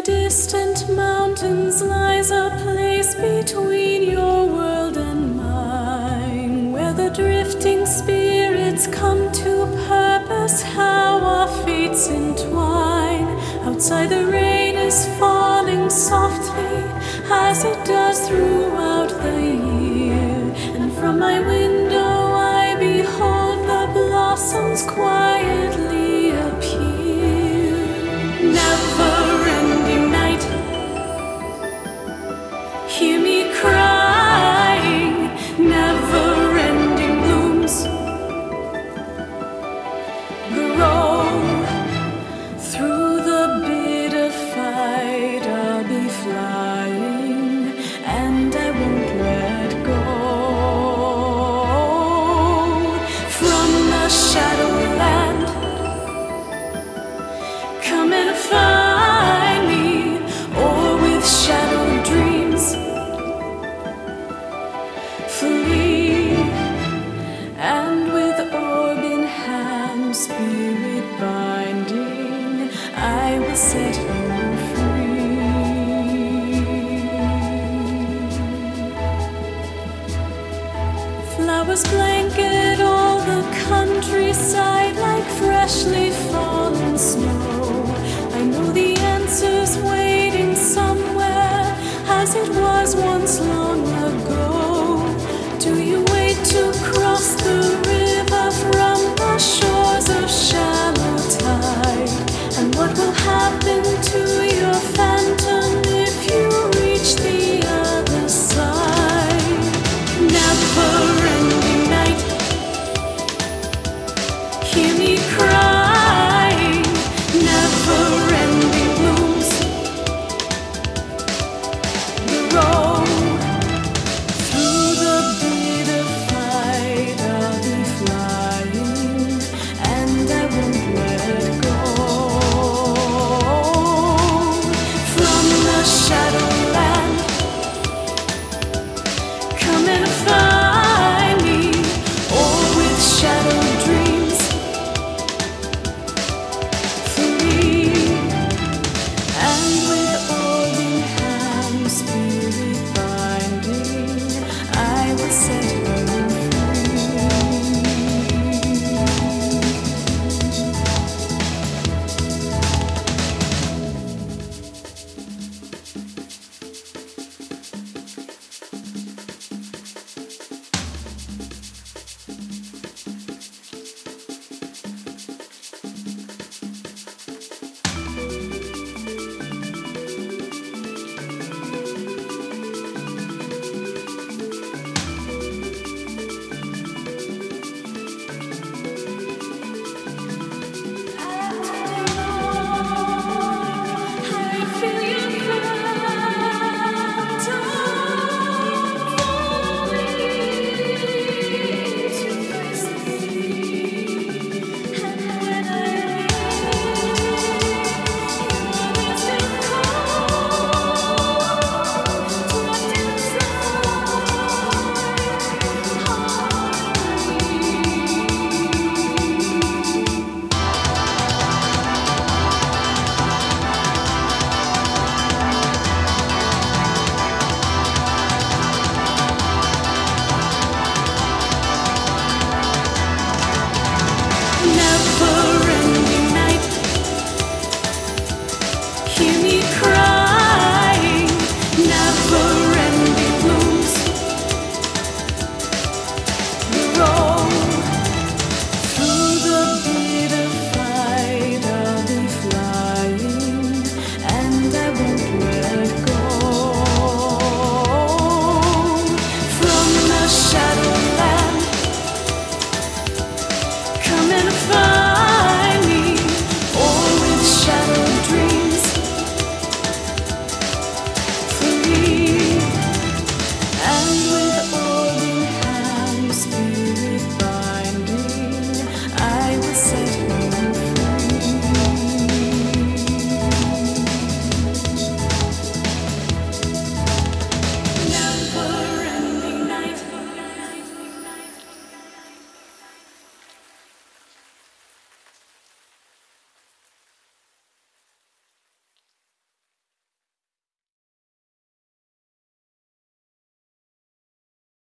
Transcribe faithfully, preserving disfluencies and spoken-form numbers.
the distant mountains lies a place between your world and mine, where the drifting spirits come to purpose how our fates entwine. Outside the rain is falling softly as it does throughout the year, and from my window I behold the blossoms quietly appear. Never-ending night, hear me crying. Never-ending blooms grow through the bitter fight. I'll be flying and I won't let go. From the shadowland, come and find me, or with shadowed dreams flee, and with orb in hand, spirit binding, I will set you free. Flowers blanket all the countryside like freshly fallen snow. I know the answer's waiting somewhere, as it was once long ago. Do you wait to cross the